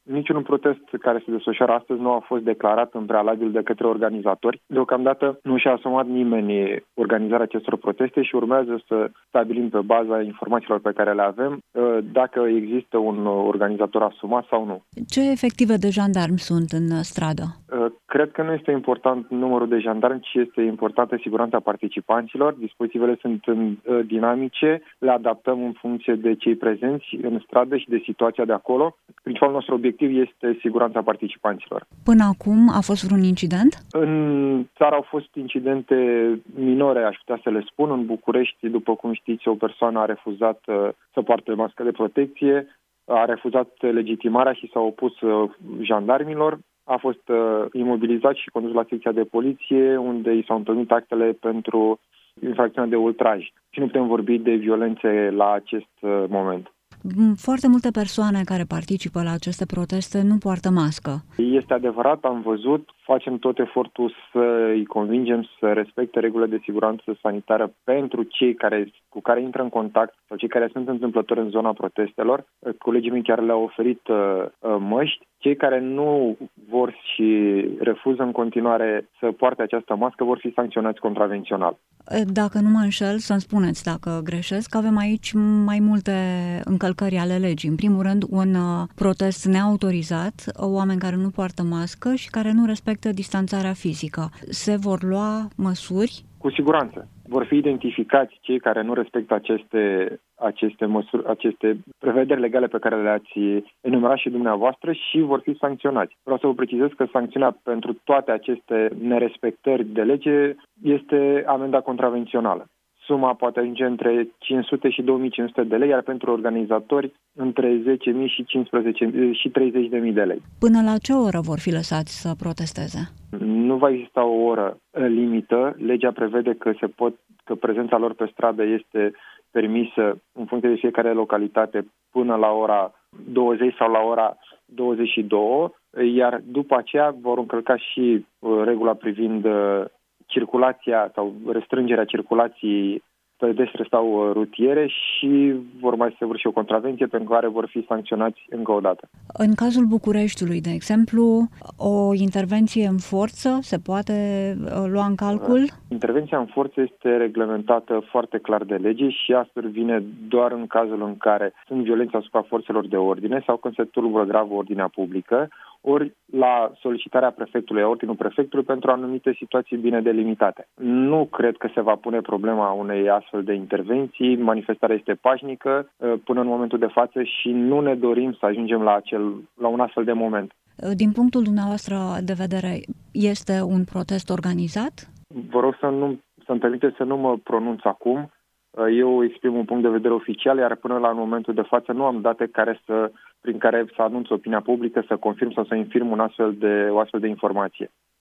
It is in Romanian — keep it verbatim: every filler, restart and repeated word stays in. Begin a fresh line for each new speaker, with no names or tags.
Niciun protest care se desfășoară astăzi nu a fost declarat în prealabil de către organizatori. Deocamdată nu și-a asumat nimeni organizarea acestor proteste și urmează să stabilim pe baza informațiilor pe care le avem dacă există un organizator asumat sau nu.
Ce efective de jandarmi sunt în stradă?
Cred că nu este important numărul de jandarmi, ci este importantă siguranța participanților. Dispozitivele sunt dinamice, le adaptăm în funcție de cei prezenți în stradă și de situația de acolo. Principalul nostru obiectiv este siguranța participanților.
Până acum a fost vreun incident?
În țară au fost incidente minore, aș putea să le spun. În București, după cum știți, o persoană a refuzat să poarte mască de protecție, a refuzat legitimarea și s-a opus jandarmilor. A fost uh, imobilizat și condus la secția de poliție, unde i s-au întocmit actele pentru infracțiunea de ultraj. Și nu putem vorbi de violențe la acest uh, moment.
Foarte multe persoane care participă la aceste proteste nu poartă mască.
Este adevărat, am văzut, facem tot efortul să îi convingem să respecte regulile de siguranță sanitară pentru cei care, cu care intră în contact sau cei care sunt întâmplători în zona protestelor. Colegii mei chiar le-au oferit uh, măști. Cei care nu vor și refuză în continuare să poarte această mască vor fi sancționați contravențional.
Dacă nu mă înșel, să-mi spuneți dacă greșesc, avem aici mai multe încălcări ale legii. În primul rând, un protest neautorizat, oameni care nu poartă mască și care nu respectă distanțarea fizică. Se vor lua măsuri?
Cu siguranță. Vor fi identificați cei care nu respectă aceste, aceste măsuri, aceste prevederi legale pe care le-ați enumerat și dumneavoastră și vor fi sancționați. Vreau să vă precizez că sancțiunea pentru toate aceste nerespectări de lege este amenda contravențională. Suma poate ajunge între cinci sute și două mii cinci sute de lei, iar pentru organizatori între zece mii și cincisprezece mii și treizeci de mii de lei.
Până la ce oră vor fi lăsați să protesteze?
Nu va exista o oră limită. Legea prevede că se pot, că prezența lor pe stradă este permisă în funcție de fiecare localitate până la ora douăzeci sau la ora douăzeci și două, iar după aceea vor încălca și regula privind circulația sau restrângerea circulației pedestre sau rutiere și vor mai săvârși o contravenție pentru care vor fi sancționați încă o dată.
În cazul Bucureștiului, de exemplu, o intervenție în forță se poate lua în calcul?
Intervenția în forță este reglementată foarte clar de lege și astfel vine doar în cazul în care sunt violențe asupra forțelor de ordine sau când se tulbură grav ordinea publică, ori la solicitarea prefectului, a ordinul prefectului pentru anumite situații bine delimitate. Nu cred că se va pune problema unei astfel de intervenții. Manifestarea este pașnică până în momentul de față și nu ne dorim să ajungem la, acel, la un astfel de moment.
Din punctul dumneavoastră de vedere, este un protest organizat?
Vă rog să nu, să-mi permiteți să nu mă pronunț acum. Eu exprim un punct de vedere oficial, iar până la momentul de față nu am date care să, prin care să anunț opinia publică, să confirm sau să infirm un astfel de, o astfel de informație.